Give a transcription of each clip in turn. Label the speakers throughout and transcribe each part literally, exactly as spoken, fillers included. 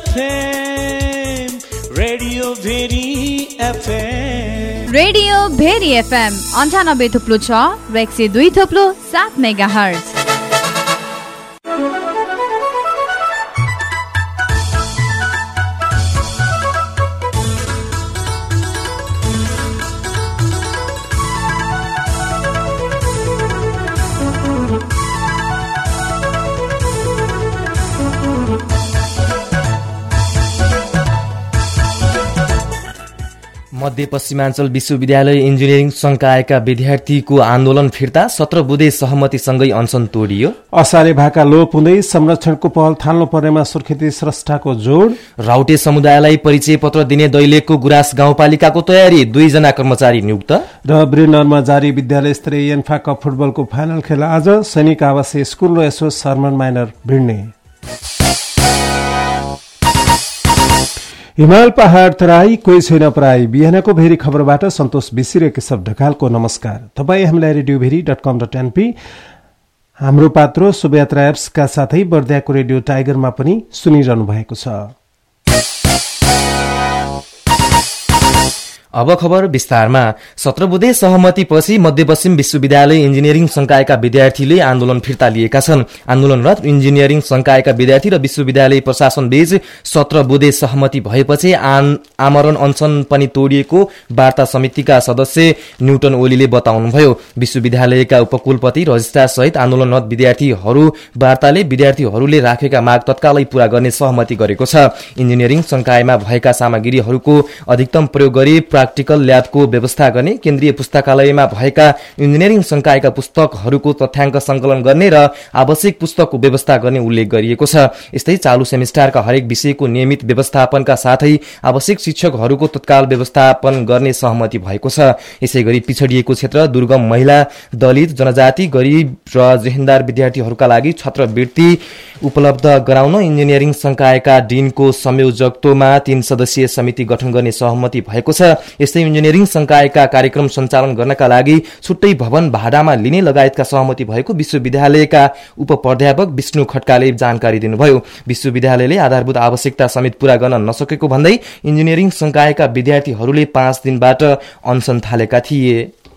Speaker 1: FM radio Bheri FM
Speaker 2: radio Bheri FM अन्ठानब्बे थुप्लो छ र एक सय दुई थुप्लो सात मेगा हर्ज।
Speaker 3: मध्यपश्चिमाञ्चल विश्वविद्यालय इन्जिनियरिङ संकायका विद्यार्थीको आन्दोलन फिर्ता, सत्र बुँदे सहमतिसँगै अनसन तोडियो।
Speaker 4: असारे भाका लोप हुँदै संरक्षणको पहल थाल्नुपर्नेमा सुर्खेती स्रष्टाको जोड।
Speaker 3: राउटे समुदायलाई परिचय पत्र दिने दैलेखको गुराँस गाउँपालिकाको तयारी, दुईजना कर्मचारी नियुक्त।
Speaker 4: र ब्रिनरमा जारी विद्यालय स्तरीय एन्फा कप फुटबलको फाइनल खेल आज, सैनिक आवासीय स्कुल र एसओ शर्मन माइनर भिड्ने। हिमाल पहाड़ तराई कोही छैन पराई, बिहानको भेरी खबरबाट सन्तोष बिसी र केशव ढकालको नमस्कार। तपाईँ हामीलाई radio Bheri dot com dot NP, हाम्रो पात्रो शुभयात्रा एप्सका साथै बर्दियाको रेडियो टाइगरमा पनि सुनिरहनु भएको छ।
Speaker 3: अब खबर विस्तारमा। सत्र बुँदे सहमतिपछि मध्यपश्चिम विश्वविद्यालय इन्जिनियरिङ संकायका विद्यार्थीले आन्दोलन फिर्ता लिएका छन्। आन्दोलनरत इन्जिनियरिङ संकायका विद्यार्थी र विश्वविद्यालय प्रशासन बीच सत्र बुँदे सहमति भएपछि आमरण अनसन पनि तोडिएको वार्ता समितिका सदस्य न्यूटन ओलीले बताउनुभयो। विश्वविद्यालयका उपकुलपति रजिस्ट्रार सहित आन्दोलनरत विद्यार्थीहरू वार्ताले विद्यार्थीहरूले राखेका माग तत्कालै पूरा गर्ने सहमति गरेको छ। इन्जिनियरिङ संकायमा भएका सामग्रीहरूको अधिकतम प्रयोग गरी प्राक्टिकल ल्याबको व्यवस्था गर्ने, केन्द्रीय पुस्तकालयमा भएका इन्जिनियरिङ संकायका पुस्तकहरूको तथ्याङ्क संकलन गर्ने र आवश्यक पुस्तकको व्यवस्था गर्ने उल्लेख गरिएको छ। यस्तै चालू सेमिस्टरका हरेक विषयको नियमित व्यवस्थापनका साथै आवश्यक शिक्षकहरूको तत्काल व्यवस्थापन गर्ने सहमति भएको छ। यसैगरी पिछडिएको क्षेत्र, दुर्गम, महिला, दलित, जनजाति, गरिब र जेहेन्दार विद्यार्थीहरूका लागि छात्रवृत्ति उपलब्ध गराउन इन्जिनियरिङ संकायका डिनको संयोजकत्वमा तीन सदस्यीय समिति गठन गर्ने सहमति भएको छ। यस्तै इन्जिनियरिङ संकायका कार्यक्रम सञ्चालन गर्नका लागि छुट्टै भवन भाडामा लिने लगायतका सहमति भएको विश्वविद्यालयका उपप्राध्यापक विष्णु खड्काले जानकारी दिनुभयो। विश्वविद्यालयले आधारभूत आवश्यकता समेत पूरा गर्न नसकेको भन्दै इन्जिनियरिङ संकायका विद्यार्थीहरूले पाँच दिनबाट अनसन थालेका थिए।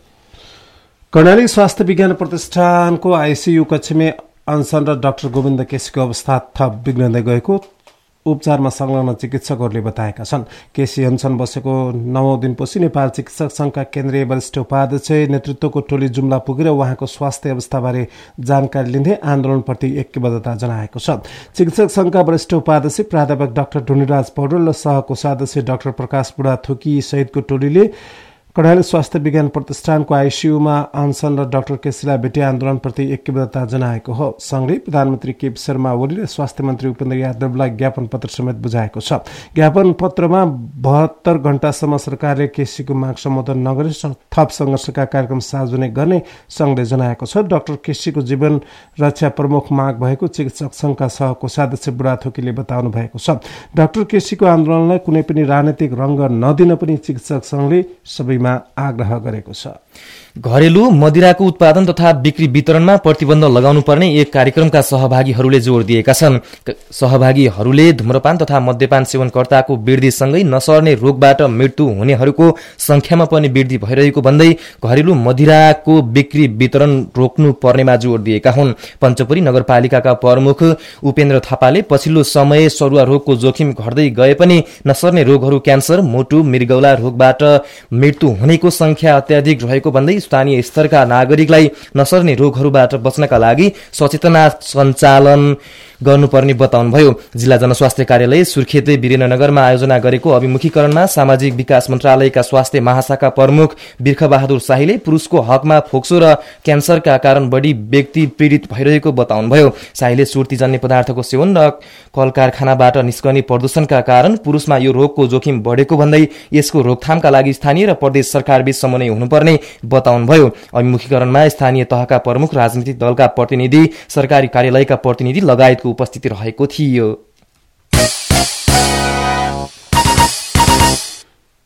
Speaker 4: कर्णाली स्वास्थ्य विज्ञान प्रतिष्ठानको आईसीयू कक्षमा अनसन र डाक्टर गोविन्द केसीको अवस्था थप बिग्रँदै गएको उपचारमा संलग्न चिकित्सकहरूले बताएका छन्। केसी अनसन बसेको नवौं दिनपछि नेपाल चिकित्सक संघका केन्द्रीय वरिष्ठ उपाध्यक्ष नेतृत्वको टोली जुम्ला पुगेर उहाँको स्वास्थ्य अवस्थाबारे जानकारी लिँदै आन्दोलनप्रति ऐक्यबद्धता जनाएको छ। चिकित्सक संघका वरिष्ठ उपाध्यक्ष प्राध्यापक डाक्टर ढुनीराज पौडेल र सहकोषाध्यक्ष डाक्टर प्रकाश बुढाथोकी सहितको टोलीले कर्णाली स्वास्थ्य विज्ञान प्रतिष्ठानको आईसीयूमा अनसन र डाक्टर केसीलाई भेटे आन्दोलनप्रति ऐक्यबद्धता जनाएको हो। संघले प्रधानमन्त्री केपी शर्मा ओली र स्वास्थ्य मन्त्री उपेन्द्र यादवलाई ज्ञापन पत्र समेत बुझाएको छ। ज्ञापन पत्रमा बहत्तर घण्टासम्म सरकारले केसीको माग सम्बोधन नगरी थप संघर्षका कार्यक्रम सार्वजनिक गर्ने संघले जनाएको छ। डाक्टर केसीको जीवन रक्षा प्रमुख माग भएको चिकित्सक संघका सहकोषाध्यक्ष बुढाथोकीले बताउनु भएको छ। डाक्टर केसीको आन्दोलनलाई कुनै पनि राजनीतिक रंग नदिन पनि चिकित्सक संघले सबै आग्रह गरेको छ।
Speaker 3: घरेलु मदिराको उत्पादन तथा बिक्री वितरणमा प्रतिबन्ध लगाउनु पर्ने एक कार्यक्रमका सहभागीहरूले जोड़ दिएका छन्। सहभागीहरूले धूम्रपान तथा मद्यपान सेवनकर्ताको वृद्धिसँगै नसर्ने रोगबाट मृत्यु हुनेहरूको संख्यामा पनि वृद्धि भइरहेको भन्दै घरेलु मदिराको बिक्री वितरण रोक्नु पर्नेमा जोड़ दिएका हुन्। पञ्चपुरी नगरपालिकाका प्रमुख उपेन्द्र थापाले पछिल्लो समय सरुवा रोगको जोखिम घट्दै गए पनि नसर्ने रोगहरू क्यान्सर, मोटु, मृगौला रोगबाट मृत्यु हुनेको संख्या अत्याधिक रहेको भन्दै स्थानीय स्तरका नागरिकलाई नसर्ने रोगहरूबाट बच्नका लागि सचेतना सञ्चालन गर्नुपर्ने बताउनुभयो। जिल्ला जनस्वास्थ्य कार्यालय सुर्खेत वीरेन्द्रनगरमा आयोजना गरेको अभिमुखीकरणमा सामाजिक विकास मन्त्रालयका स्वास्थ्य महाशाखा प्रमुख बिर्खबहादुर शाहीले पुरुषको हकमा फोक्सो र क्यान्सरका कारण बढी व्यक्ति पीड़ित भइरहेको बताउनुभयो। शाहीले सुर्तीजन्य पदार्थको सेवन र कल कारखानाबाट निस्कने प्रदूषणका कारण पुरुषमा यो रोगको जोखिम बढेको भन्दै यसको रोकथामका लागि स्थानीय र प्रदेश सरकारबीच समन्वय हुनुपर्ने बताउनुभयो। अभिमुखीकरणमा स्थानीय तहका प्रमुख, राजनीतिक दलका प्रतिनिधि, सरकारी कार्यालयका प्रतिनिधि लगायतको उपस्थिति रहेको थियो।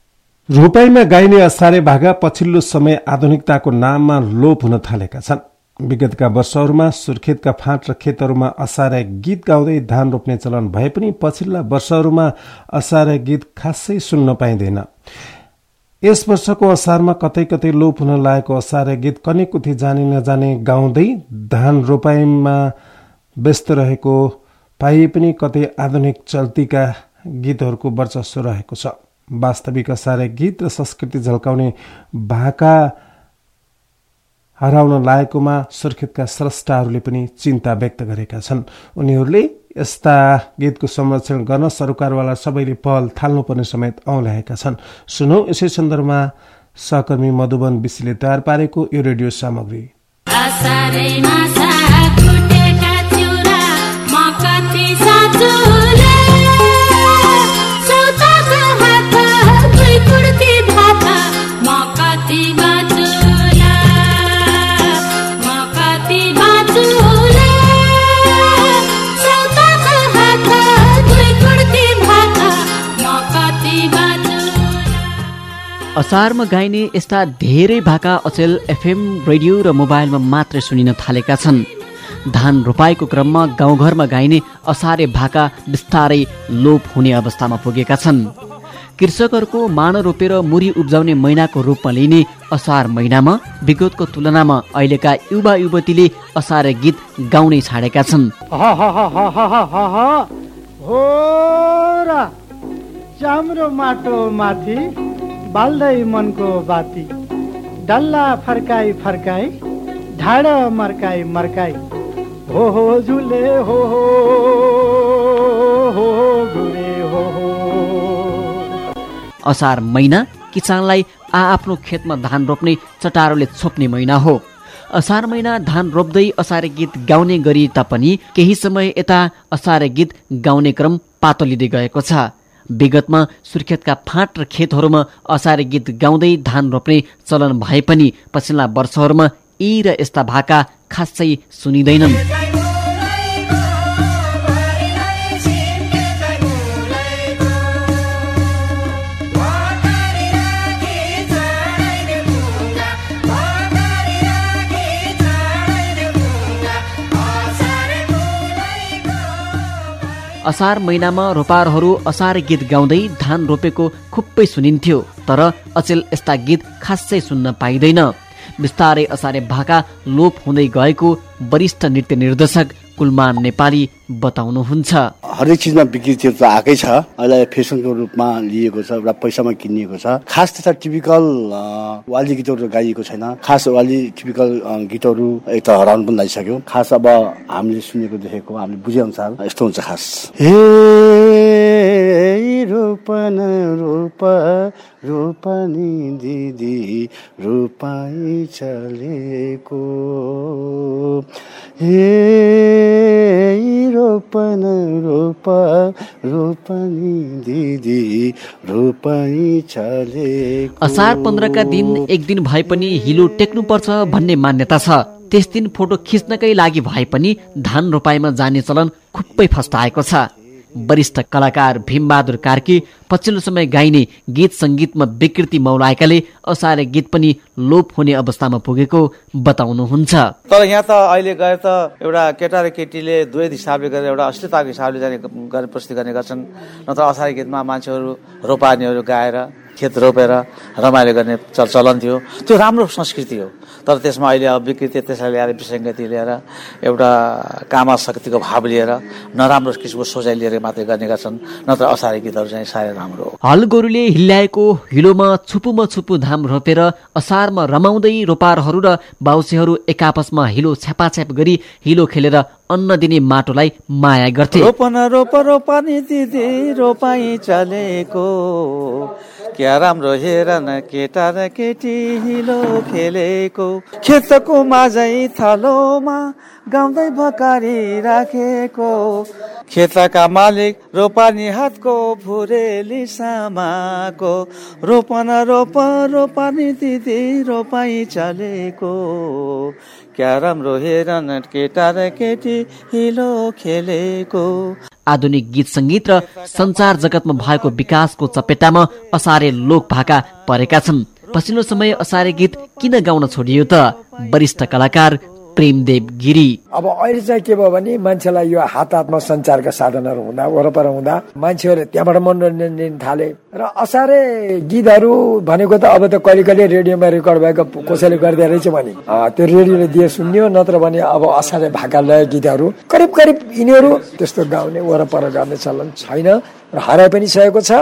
Speaker 4: रोपाईमा गाइने असारे भागा पछिल्लो समय आधुनिकताको नाममा लोप हुन थालेका छन्। विगतका वर्षहरूमा सुर्खेतका फाँट र खेतहरूमा असारे गीत गाउँदै धान रोप्ने चलन भए पनि पछिल्ला वर्षहरूमा असारे गीत खासै सुन्न पाइँदैन। यस वर्षको असारमा कतै कतै लोप हुन लागेको असारे गीत कनेकुथी जाने नजाने गाउँदै धान रोपाइमा व्यस्त रहेको पाइए पनि कतै आधुनिक चल्तीका गीतहरूको वर्चस्व रहेको छ। वास्तविक असारे गीत र संस्कृति झल्काउने भाका हराउन लागेकोमा सुर्खेतका स्रष्टाहरूले पनि चिन्ता व्यक्त गरेका छन्। उनीहरूले यस्ता गीतको संरक्षण गर्न सरकारवाला सबैले पहल थाल्नुपर्ने समेत औँल्याएका छन्। सुनौ यसै सन्दर्भमा सहकर्मी मधुबन विशीले तयार पारेको यो रेडियो सामग्री।
Speaker 5: असारमा गाइने यस्ता धेरै भाका अचेल एफएम रेडियो र मोबाइलमा मात्रै सुनिन थालेका छन्। धान रोपाईको क्रममा गाउँघरमा गाइने असारे भाका बिस्तारै लोप हुने अवस्थामा पुगेका छन्। कृषकहरूको मान रोपेर मुरी उब्जाउने महिनाको रूपमा लिने असार महिनामा विगतको तुलनामा अहिलेका युवा युवतीले असारे गीत गाउनै छाडेका छन्।
Speaker 6: चाम्रो माटो माथि बाल्दै मनको बाती, डल्ला फर्काई फर्काई ढाड मर्काई मर्काई, हो हो झुले हो हो हो घुरे हो हो।
Speaker 5: असार महिना किसानलाई आआफ्नो खेतमा धान रोप्ने चटारोले छोप्ने महिना हो। असार महिना धान रोप्दै असारे गीत गाउने गरी तापनि केही समय यता असारे गीत गाउने क्रम पातो लिँदै गएको छ। विगतमा सुर्खेतका फाँट र खेतहरूमा असारे गीत गाउँदै धान रोप्ने चलन भए पनि पछिल्ला वर्षहरूमा यी र यस्ता भाका खासै सुनिँदैनन्। असार महिनामा रोपारहरू असारे गीत गाउँदै धान रोपेको खुप्पै सुनिन्थ्यो, तर अचेल यस्ता गीत खासै सुन्न पाइँदैन। बिस्तारै असारे भाका लोप हुँदै गएको वरिष्ठ नृत्य निर्देशक कुलमान नेपाली बताउनुहुन्छ।
Speaker 7: हरेक चिजमा विकृति त आएकै छ। अहिले फेसनको रूपमा लिएको छ, एउटा पैसामा किनिएको छ। खास त्यस्ता टिपिकल वाली गीतहरू गाइएको छैन। खास वाली टिपिकल गीतहरू एक त हराउनु पनि लागिसक्यो। खास अब हामीले सुनेको देखेको हामीले बुझे अनुसार यस्तो हुन्छ। खास हे रोपन रोप रोपनी दिदी रोपाई चलेको, हे रोपन रोप रोपनी दिदी रोपाई चलेको।
Speaker 5: असार पन्ध्रका दिन एक दिन भए पनि हिलो टेक्नुपर्छ भन्ने मान्यता छ। त्यस दिन फोटो खिच्नकै लागि भए पनि धान रोपाईमा जाने चलन खुप्पै फस्टाएको छ। वरिष्ठ कलाकार भीमबहादुर कार्की पछिल्लो समय गाइने गीत संगीतमा विकृति मौलाएकाले असारे गीत पनि लोप हुने अवस्थामा पुगेको बताउनुहुन्छ।
Speaker 8: तर यहाँ त अहिले गएर त एउटा केटा र केटीले दुवै हिसाबले गरेर एउटा अश्लीलताको हिसाबले जाने गर्ने प्रस्तुति गर्ने गर्छन्। नत्र असारे गीतमा मान्छेहरू रोपानीहरू गाएर खेत रोपेर रमाइलो गर्ने चलन थियो। त्यो राम्रो संस्कृति हो। तर त्यसमा अहिले अब विकृति त्यसलाई ल्याएर विसङ्गति लिएर एउटा कामा शक्तिको भाव लिएर नराम्रो किसिमको सोचाइ लिएर मात्रै गर्ने गर्छन्। नत्र असारे गीतहरू चाहिँ साह्रै राम्रो हो।
Speaker 5: हल गोरुले हिल्याएको हिलोमा छुपुमा छुपु धाम रोपेर असारमा रमाउँदै रोपारहरू र बाउसेहरू एकापसमा हिलो छ्यापाछ्याप गरी हिलो खेलेर अन्न दिने माटोलाई माया गर्थे।
Speaker 8: रोपन रोप रोपनी दिदी रोपाई चलेको, क्या राम्रो हेर न केटा र केटी हिलो खेलेको, खेतको माझै थलोमा गाउँदै भकारी राखेको, खेतका मालिक रोपानी हातको भुरेली सामाको, रोपन रोप रोपनी दिदी रोपाई चलेको, क्या राम्रो हेर न केटा र केटी हिलो खेलेको।
Speaker 5: आधुनिक गीत संगीत र संचार जगतमा भएको विकासको चपेटामा असारे लोक भाका परेका छन्। पछिल्लो समय असारे गीत किन गाउन छोडियो त? वरिष्ठ कलाकार प्रेमदेव गिरी।
Speaker 9: अब अहिले चाहिँ के भयो भने मान्छेलाई यो हात हातमा सञ्चारका साधनहरू हुँदा वरपर हुँदा मान्छेहरू त्यहाँबाट मनोरञ्जन लिन थाले र असारे गीतहरू भनेको त अब त कहिले कहिले रेडियोमा रेकर्ड भएको कसैले गर्दै रहेछ भने त्यो रेडियोले दिए सुन्यो, नत्र भने अब असारे भाका लय गीतहरू करिब करिब यिनीहरू त्यस्तो गाउने वरपर गर्ने चलन छैन र हराइ पनि सकेको छ।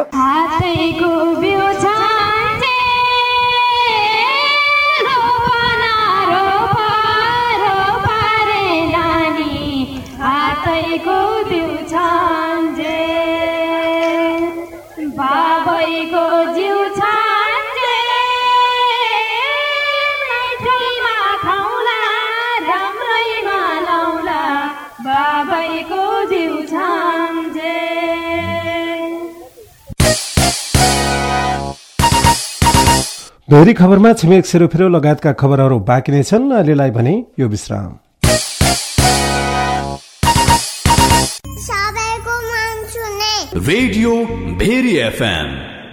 Speaker 4: भेरी खबरमा छिमेक सेरोफेरो लगायतका खबरहरू बाँकी नै छन्। अहिलेलाई भने यो विश्राम।
Speaker 1: रेडियो भेरी एफएम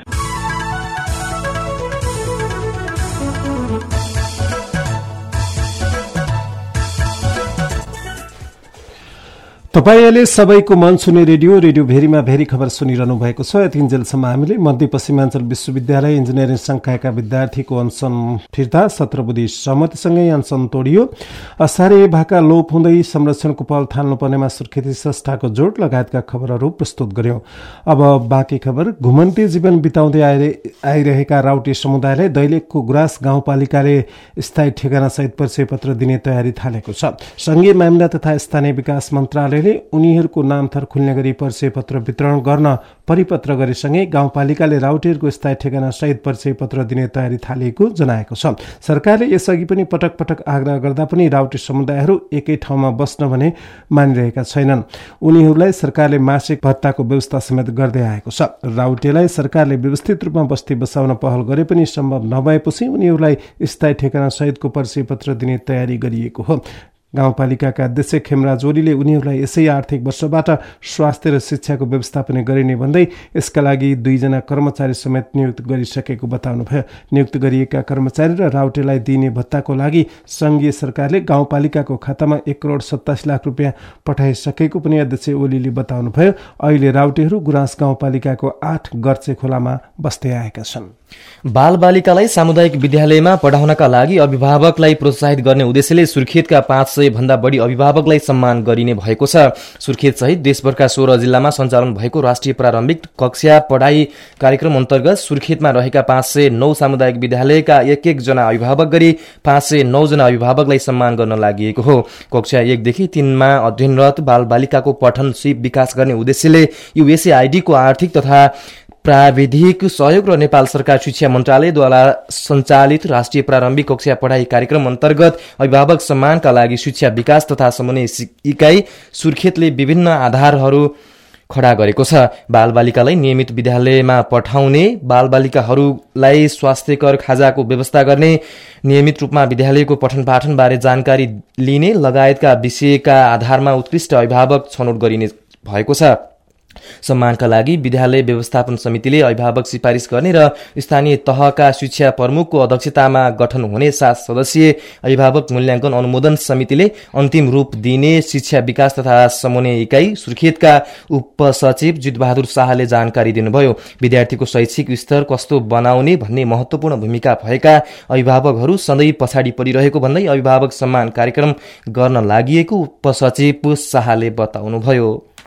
Speaker 4: तपाईं अहिले सबैको मन सुने रेडियो रेडियो भेरीमा भेरी खबर सुनिरहनु भएको छ। यतिन्जेलसम्म हामीले मध्यपश्चिमाञ्चल विश्वविद्यालय इन्जिनियरिङ संकायका विद्यार्थीको अनसन फिर्ता सत्र बुधी सहमतिसँगै अनसन तोडियो। असारे भाका लोप हुँदै संरक्षणको पहल थाल्नुपर्नेमा सुर्खेती संस्थाको जोड लगायतका खबरहरू प्रस्तुत गर्यौं। अब बाँकी खबर। घुमन्ते जीवन बिताउँदै आइरहेका राउटे समुदायलाई दैलेखको गुराँस गाउँपालिकाले स्थायी ठेगाना सहित परिचय पत्र दिने तयारी थालेको छ। संघीय मामिला तथा स्थानीय विकास मन्त्रालय उनीहरूको नाम थर खुल्ने गरी परिचय पत्र वितरण गर्न परिपत्र गरेसँगै गाउँपालिकाले राउटेहरूको स्थायी ठेगाना सहित परिचय पत्र दिने तयारी थालिएको जनाएको छ। सरकारले यसअघि पनि पटक पटक आग्रह गर्दा पनि राउटे समुदायहरू एकै ठाउँमा बस्न भने मानिरहेका छैनन्। उनीहरूलाई सरकारले मासिक भत्ताको व्यवस्था समेत गर्दै आएको छ। राउटेलाई सरकारले व्यवस्थित रूपमा बस्ती बसाउन पहल गरे पनि सम्भव नभएपछि उनीहरूलाई स्थायी ठेगाना सहितको परिचय पत्र दिने तयारी गरिएको हो। गाउँपालिकाका अध्यक्ष खेमराज ओलीले उनीहरूलाई यसै आर्थिक वर्षबाट स्वास्थ्य र शिक्षाको व्यवस्थापन गरिने भन्दै यसका लागि दुईजना कर्मचारी समेत नियुक्त गरिसकेको बताउनुभयो। नियुक्त गरिएका कर्मचारी र राउटेलाई दिइने भत्ताको लागि संघीय सरकारले गाउँपालिकाको खातामा एक करोड सत्तासी लाख रुपियाँ पठाइसकेको पनि अध्यक्ष ओलीले बताउनुभयो। अहिले राउटेहरू गुराँस गाउँपालिकाको आठ गर्चे खोलामा बस्दै आएका छन्।
Speaker 3: बालबालिकालाई सामुदायिक विद्यालयमा पढाउनका लागि अभिभावकलाई प्रोत्साहित गर्ने उद्देश्यले सुर्खेतका पाँच सय भन्दा बढी अभिभावकलाई सम्मान गरिने भएको छ। सुर्खेत सहित देशभरका सोह्र जिल्लामा सञ्चालन भएको राष्ट्रिय प्रारम्भिक कक्षा पढाइ कार्यक्रम अन्तर्गत सुर्खेतमा रहेका पाँच सय नौ सामुदायिक विद्यालयका एक एक जना अभिभावक गरी पाँच सय नौ जना अभिभावकलाई सम्मान गर्न लागि हो। कक्षा एकदेखि तीनमा अध्ययनरत बालबालिकाको पठन सिप विकास गर्ने उद्देश्यले युएसएआईडीको आर्थिक तथा प्राविधिक सहयोग र नेपाल सरकार शिक्षा मन्त्रालयद्वारा सञ्चालित राष्ट्रिय प्रारम्भिक कक्षा पढाइ कार्यक्रम अन्तर्गत अभिभावक सम्मानका लागि शिक्षा विकास तथा समन्वय इकाइ सुर्खेतले विभिन्न आधारहरू खडा गरेको छ। बालबालिकालाई नियमित विद्यालयमा पठाउने, बालबालिकाहरूलाई स्वास्थ्यकर खाजाको व्यवस्था गर्ने, नियमित रूपमा विद्यालयको पठन पाठनबारे जानकारी लिने लगायतका विषयका आधारमा उत्कृष्ट अभिभावक छनौट गरिने भएको छ। सम्मानका लागि विद्यालय व्यवस्थापन समितिले अभिभावक सिफारिस गर्ने र स्थानीय तहका शिक्षा प्रमुखको अध्यक्षतामा गठन हुने सात सदस्यीय अभिभावक मूल्याङ्कन अनुमोदन समितिले अन्तिम रूप दिने शिक्षा विकास तथा समन्वय इकाइ सुर्खेतका उपसचिव जितबहादुर शाहले जानकारी दिनुभयो। विद्यार्थीको शैक्षिक स्तर कस्तो बनाउने भन्ने महत्वपूर्ण भूमिका भएका अभिभावकहरू सधैँ पछाडि परिरहेको भन्दै अभिभावक सम्मान कार्यक्रम गर्न लागि उपसचिव शाहले बताउनुभयो।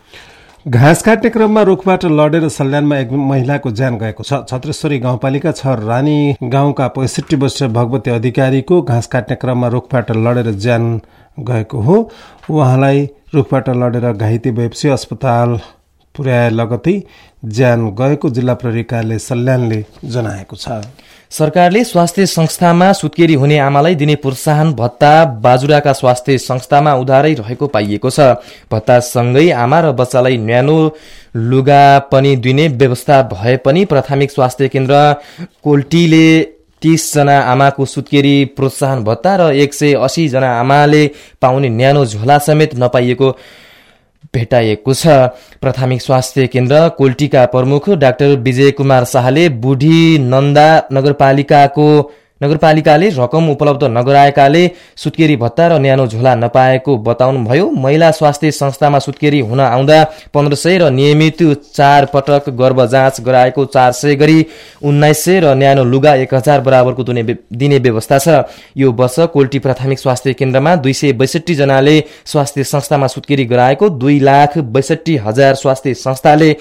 Speaker 4: घाँस काट्ने क्रममा रुखबाट लडेर सल्यानमा एक महिलाको ज्यान गएको छ। छत्रेश्वरी गाउँपालिका छ रानी गाउँका पैंसठी वर्षीय भगवती अधिकारीको घाँस काट्ने क्रममा रुखबाट लडेर ज्यान गएको हो। उहाँलाई रुखबाट लडेर घाइते भएपछि अस्पताल पुर्याए लगतै ज्यान गएको जिल्ला प्रहरी कार्यालय सल्यानले जनाएको छ।
Speaker 3: सरकारले स्वास्थ्य संस्थामा सुत्केरी हुने आमालाई दिने प्रोत्साहन भत्ता बाजुराका स्वास्थ्य संस्थामा उधारै रहेको पाइएको छ। भत्तासँगै आमा र बच्चालाई न्यानो लुगा पनि दिने व्यवस्था भए पनि प्राथमिक स्वास्थ्य केन्द्र कोल्टीले तीस जना आमाको सुत्केरी प्रोत्साहन भत्ता र एक सय अस्सी जना आमाले पाउने न्यानो झोला समेत नपाइएको भेटाइएको छ। प्राथमिक स्वास्थ्य केन्द्र कोल्टीका प्रमुख डाक्टर विजय कुमार शाहले बुढी नन्दा नगरपालिकाको नगरपालिकाले रकम उपलब्ध नगराएकाले सुत्केरी भत्ता र न्यानो झोला नपाएको बताउनुभयो। महिला स्वास्थ्य संस्थामा सुत्केरी हुन आउँदा पन्ध्र सय र नियमित चार पटक गर्भ जाँच गराएको चार सय गरी उन्नाइस सय र न्यानो लुगा एक हजार बराबरको दिने व्यवस्था छ। यो वर्ष कोल्टी प्राथमिक स्वास्थ्य केन्द्रमा दुई सय बैसठी जनाले स्वास्थ्य संस्थामा सुत्केरी गराएको दुई लाख बैसठी हजार स्वास्थ्य संस्थाले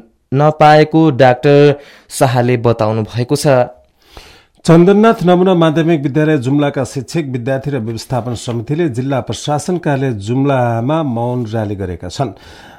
Speaker 3: नपाएको डाक्टर शाहले बताउनु भएको छ।
Speaker 4: चन्दननाथ नमुना माध्यमिक विद्यालय जुम्लाका शिक्षक विद्यार्थी र व्यवस्थापन समितिले जिल्ला प्रशासन कार्यालय जुम्लामा मौन र्याली गरेका छन्।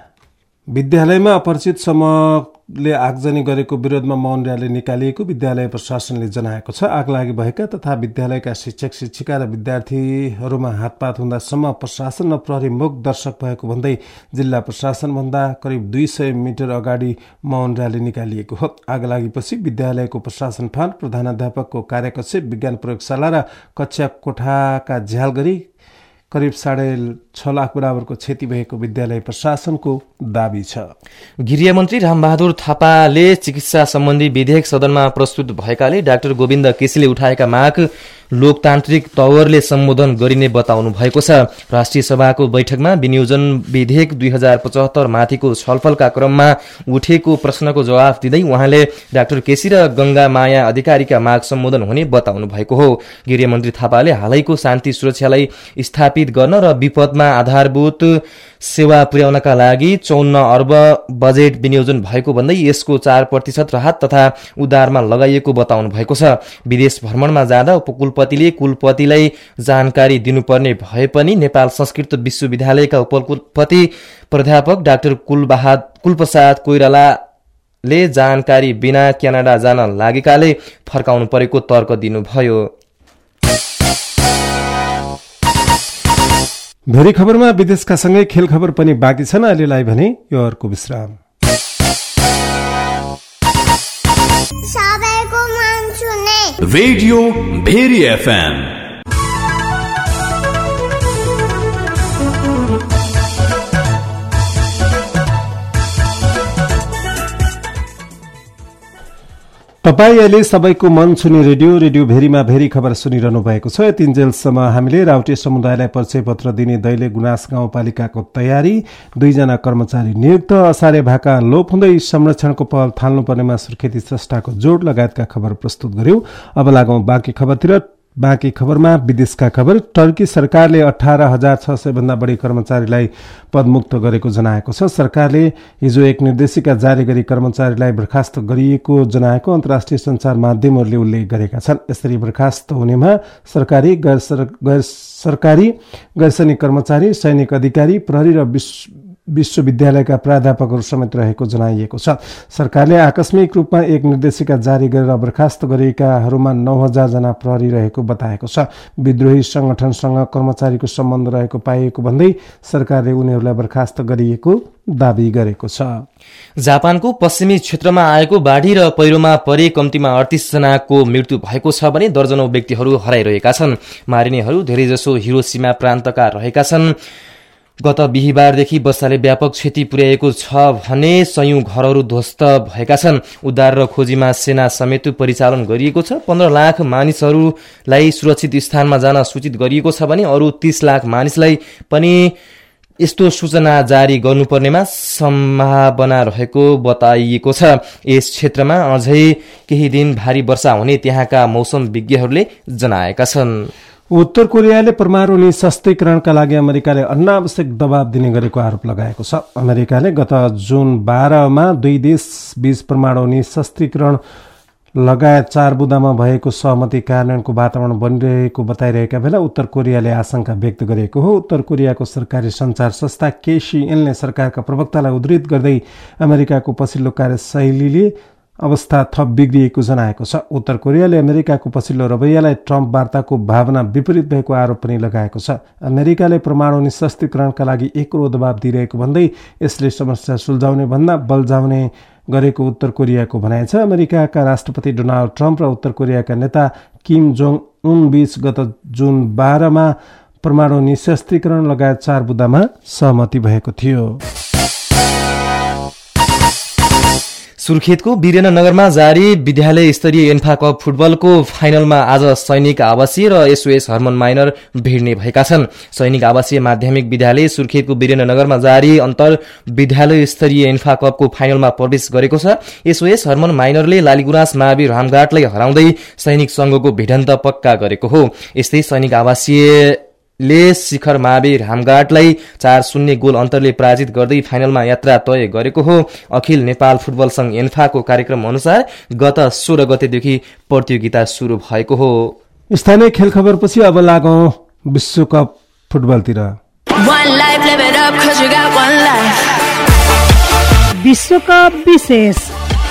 Speaker 4: विद्यालयमा अपरिचित समूहले आगजनी गरेको विरोधमा मौन र्याली निकालिएको विद्यालय प्रशासनले जनाएको छ। आगलागी भएका तथा विद्यालयका शिक्षक शिक्षिका र विद्यार्थीहरूमा हातपात हुँदासम्म प्रशासन र प्रहरी मुख दर्शक भएको भन्दै जिल्ला प्रशासनभन्दा करिब दुई सय मिटर अगाडि मौन र्याली निकालिएको हो। आगलागीपछि विद्यालयको प्रशासन फाँट, प्रधानाध्यापकको कार्यकक्ष, विज्ञान प्रयोगशाला र कक्षा कोठाका झ्याल गरी करिब साढे छ लाख बराबरको क्षति भएको विद्यालय प्रशासनको दावी छ।
Speaker 3: गृहमन्त्री रामबहादुर थापाले चिकित्सा सम्बन्धी विधेयक सदनमा प्रस्तुत भएकाले डाक्टर गोविन्द केसीले उठाएका माग लोकतान्त्रिक तवरले सम्बोधन गरिने बताउनु भएको छ। राष्ट्रिय सभाको बैठकमा विनियोजन विधेयक दुई हजार पचहत्तर माथिको छलफलका क्रममा उठेको प्रश्नको जवाफ दिँदै उहाँले डाक्टर केसी र गंगा माया अधिकारीका माग सम्बोधन हुने बताउनु भएको हो। गृहमन्त्री थापाले हालैको शान्ति सुरक्षालाई स्थापित गर्न र विपदमा आधारभूत सेवा पुर्याउनका लागि चौन्न अर्ब बजेट विनियोजन भएको भन्दै यसको चार प्रतिशत राहत तथा उधारमा लगाइएको बताउनु भएको छ। विदेश भ्रमणमा जाँदा उपकुलपतिले कुलपतिलाई जानकारी दिनुपर्ने भए पनि नेपाल संस्कृत विश्वविद्यालयका उपकुलपति प्राध्यापक डाक्टर कुलबहाद कुलप्रसाद कोइरालाले जानकारी बिना क्यानाडा जान लागेकाले फर्काउनु परेको तर्क दिनुभयो।
Speaker 4: भेरी खबरमा विदेशका सँगै खेल खबर पनि बाँकी छन्। अहिलेलाई भने यो अर्को विश्राम।
Speaker 1: सबैको मन सुने रेडियो भेरी एफएम।
Speaker 4: तपाई अहिले सबैको मन छुने रेडियो रेडियो भेरीमा भेरी खबर सुनिरहनु भएको छ। यतिन्जेलसम्म हामीले राउटे समुदायलाई परिचय पत्र दिने दैले गुनास गाउँपालिकाको तयारी, दुईजना कर्मचारी नियुक्त, असारे भाका लोप हुँदै संरक्षणको पहल थाल्नुपर्नेमा सुर्खेती स्रष्टाको जोड लगायतका खबर प्रस्तुत गर्यौं। अब लागौं बाँकी खबरतिर। बाँकी खबरमा विदेशका खबर। टर्की सरकारले अठारह हजार छ सय भन्दा बढी कर्मचारीलाई पदमुक्त गरेको जनाएको छ। सरकारले हिजो एक निर्देशिका जारी गरी कर्मचारीलाई बर्खास्त गरिएको जनाएको अन्तर्राष्ट्रिय संचार माध्यमहरूले उल्लेख गरेका छन्। यसरी बर्खास्त हुनेमा सरकारी, गैर सरकारी, गैरसैनिक कर्मचारी, सैनिक अधिकारी, प्रहरी र विश्वविद्यालयका प्राध्यापकहरू समेत रहेको जनाइएको छ। सरकारले आकस्मिक रूपमा एक निर्देशिका जारी गरेर बर्खास्त गरिएकाहरूमा नौ हजार जना प्रहरी रहेको बताएको छ। विद्रोही संगठनसँग कर्मचारीको सम्बन्ध रहेको पाइएको भन्दै सरकारले उनीहरूलाई बर्खास्त गरिएको दावी गरेको छ।
Speaker 3: जापानको पश्चिमी क्षेत्रमा आएको बाढी र पहिरोमा परे कम्तीमा अडतीस जनाको मृत्यु भएको छ भने दर्जनौं व्यक्तिहरू हराइरहेका छन्। मारिनेहरू धेरैजसो हिरोसीमा प्रान्तका रहेका छन्। गत बिहिबारदेखि वर्षाले व्यापक क्षति पुर्याएको छ भने सयौं घरहरू ध्वस्त भएका छन्। उद्धार र खोजीमा सेना समेत परिचालन गरिएको छ। पन्ध्र लाख मानिसहरूलाई सुरक्षित स्थानमा जान सूचित गरिएको छ भने अरू तीस लाख मानिसलाई पनि यस्तो सूचना जारी गर्नुपर्नेमा सम्भावना रहेको बताइएको छ। यस क्षेत्रमा अझै केही दिन भारी वर्षा हुने त्यहाँका मौसम विज्ञहरूले जनाएका छन्।
Speaker 4: उत्तर कोरियाले परमाणु निशस्त्रीकरणका लागि अमेरिकाले अनावश्यक दबाव दिने गरेको आरोप लगाएको छ। अमेरिकाले गत जुन बाह्रमा दुई देश बीच परमाणु निशस्त्रीकरण लगायत चार बुँदामा भएको सहमति कार्यान्वयनको वातावरण बनिरहेको बताइरहेका बेला उत्तर कोरियाले आशंका व्यक्त गरेको हो। उत्तर कोरियाको सरकारी सञ्चार संस्था केसीएनले सरकारका प्रवक्तालाई उद्धृत गर्दै अमेरिकाको पछिल्लो कार्यशैलीले अवस्था थप बिग्रिएको जनाएको छ। उत्तर कोरियाले अमेरिकाको पछिल्लो रवैयालाई ट्रम्प वार्ताको भावना विपरीत भएको आरोप पनि लगाएको छ। अमेरिकाले परमाणु निशस्त्रीकरणका लागि एकरो दबाव दिइरहेको भन्दै यसले समस्या सुल्झाउने भन्दा बल्झाउने गरेको उत्तर कोरियाको भनाइ छ। अमेरिकाका राष्ट्रपति डोनाल्ड ट्रम्प र उत्तर कोरियाका नेता किम जोङ उन बीच गत जुन बाह्रमा परमाणु निशस्त्रीकरण लगायत चार बुँदामा सहमति भएको थियो।
Speaker 3: सुर्खेतको वीरेन्द्रनगरमा जारी विद्यालय स्तरीय एन्फा कप फुटबलको फाइनलमा आज सैनिक आवासीय र एसओएस हर्मन माइनर भिड्ने भएका छन्। सैनिक आवासीय माध्यमिक विद्यालय सुर्खेतको वीरेन्द्रनगरमा जारी अन्तर विद्यालय स्तरीय एन्फा कपको फाइनलमा प्रवेश गरेको छ। एसओएस हर्मन माइनरले लालीगुराँस मावि रामघाटलाई हराउँदै सैनिक संघको भिडन्त पक्का गरेको हो। यस्तै सैनिक आवासीय ले शिखर मावि रामघाटलाई चार शून्य गोल अन्तरले पराजित गर्दै फाइनलमा यात्रा तय गरेको हो। अखिल नेपाल फुटबल संघ एन्फाको कार्यक्रम अनुसार गत सोह्र गतेदेखि प्रतियोगिता शुरू भएको हो।
Speaker 4: स्थानीय खेल खबरपछि अब लागौं विश्वकप फुटबलतिर।
Speaker 10: विश्वकप विशेष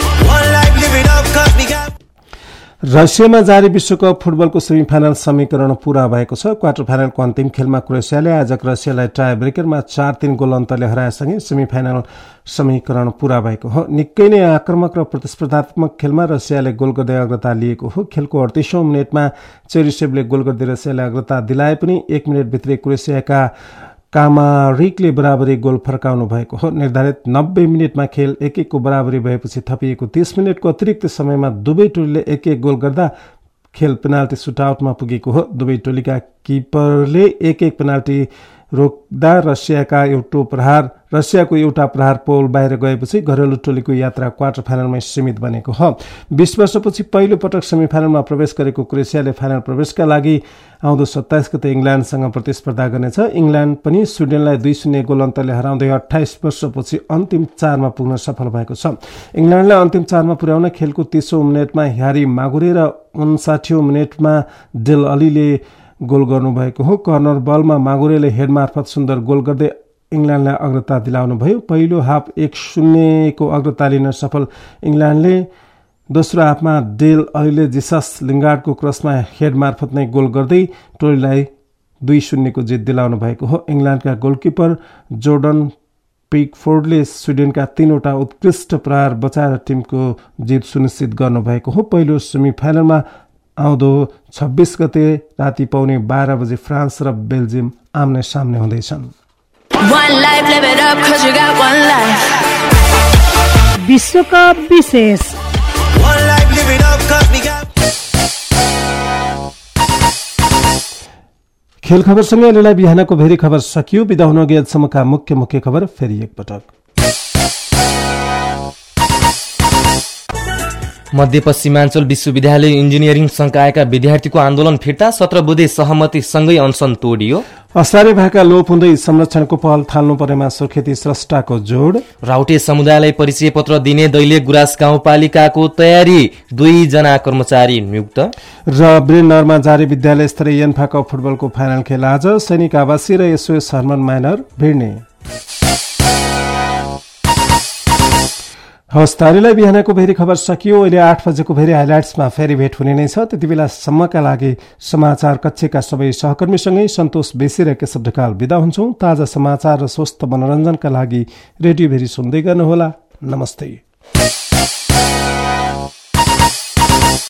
Speaker 4: रसियामा जारी विश्वकप फुटबलको सेमी फाइनल समीकरण पूरा भएको छ। क्वार्टर फाइनलको अन्तिम खेलमा क्रोएसियाले आजक रसियालाई टाई ब्रेकरमा चार तीन गोल अन्तरले हराएसँगै सेमी फाइनल समीकरण पूरा भएको हो। निकै नै आक्रमक र प्रतिस्पर्धात्मक खेलमा रसियाले गोल गर्दै अग्रता लिएको हो। खेलको अडतिसौं मिनटमा चेरिसेभले गोल गर्दै रसियालाई अग्रता दिलाए पनि एक मिनटभित्रै क्रोएसियाका कामारिकले बराबरी गोल फर्काउनु भएको हो। निर्धारित नब्बे मिनटमा खेल एक एकको बराबरी भएपछि थपिएको तीस मिनटको अतिरिक्त समयमा दुवै टोलीले एक एक गोल गर्दा खेल पेनाल्टी सुटआउटमा पुगेको हो। दुवै टोलीका किपरले एक एक पेनाल्टी रोक्दा रसियाका एउटा प्रहार रसियाको एउटा प्रहार पोल बाहिर गएपछि घरेलु टोलीको यात्रा क्वार्टर फाइनलमै सीमित बनेको हो। बीस वर्षपछि पहिलो पटक सेमी फाइनलमा प्रवेश गरेको क्रोएसियाले फाइनल प्रवेशका लागि आउँदो सत्ताइस गते इङ्ल्यान्डसँग प्रतिस्पर्धा गर्नेछ। इङ्ल्यान्ड पनि स्विडेनलाई दुई शून्य गोल अन्तरले हराउँदै अठाइस वर्षपछि अन्तिम चारमा पुग्न सफल भएको छ। इङ्ल्यान्डलाई अन्तिम चारमा पुर्याउन खेलको तीसौं मिनटमा ह्यारी मागुरे र उन्साठीौं मिनटमा डेल अलीले गोल गर्नुभएको हो। कर्नर बलमा मागुरेले हेड मार्फत सुन्दर गोल गर्दै इङ्ल्यान्डलाई अग्रता दिलाउनु भयो। पहिलो हाफ एक शून्यको अग्रता लिन सफल इङ्ल्यान्डले दोस्रो हाफमा डेल अलीले जिसस लिङ्गार्डको क्रसमा हेड मार्फत नै गोल गर्दै टोलीलाई दुई शून्यको जित दिलाउनु भएको हो। इङ्ल्यान्डका गोलकिपर जोर्डन पिकफोर्डले स्विडेनका तीनवटा उत्कृष्ट प्रहार बचाएर टिमको जित सुनिश्चित गर्नुभएको हो। पहिलो सेमी फाइनलमा आउँदो छब्बीस गते राति पाउने बाह्र बजे फ्रान्स र बेल्जियम आम्ने सामने हुँदैछन्।
Speaker 10: विश्वकप विशेष
Speaker 4: खेल खबरसँगै अहिलेलाई बिहानको भेरी खबर सकियो। बिदा हुन अघि अहिलेसम्मका मुख्य मुख्य खबर फेरि एकपटक।
Speaker 3: मध्यपश्चिमाञ्चल विश्वविद्यालय इन्जिनियरिङ संकायका विद्यार्थीको आन्दोलन फिर्ता सत्र बुधे सहमतिसँगै अनसन तोडियो।
Speaker 4: असारे भएका लोप हुँदै संरक्षणको पहल थाल्नु परेमा सुर्खेती स्रष्टाको जोड।
Speaker 3: राउटे समुदायलाई परिचय पत्र दिने दैलेख गुराँस गाउँपालिकाको तयारी दुईजना कर्मचारी नियुक्त। र
Speaker 4: वीरेन्द्रनगरमा जारी विद्यालय स्तरीय एन्फा कप फुटबलको फाइनल खेल आज सैनिक आवासीय र एसओएस हर्मन माइनर भिड्ने। हवस् तारीलाई बिहानको भेरी खबर सकियो। अहिले आठ बजेको भेरी हाइलाइट्समा फेरि भेट हुने नै छ। त्यति बेलासम्मका लागि समाचार कक्षका सबै सहकर्मीसँगै सन्तोष बेसी र केशव ढकाल बिदा हुन्छौं। ताजा समाचार र स्वस्थ मनोरञ्जनका लागि रेडियो भेरी सुन्दै गर्नुहोला। नमस्ते।